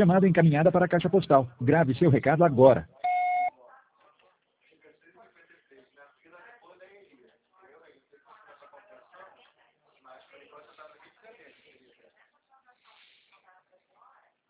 Chamada encaminhada para a caixa postal. Grave seu recado agora.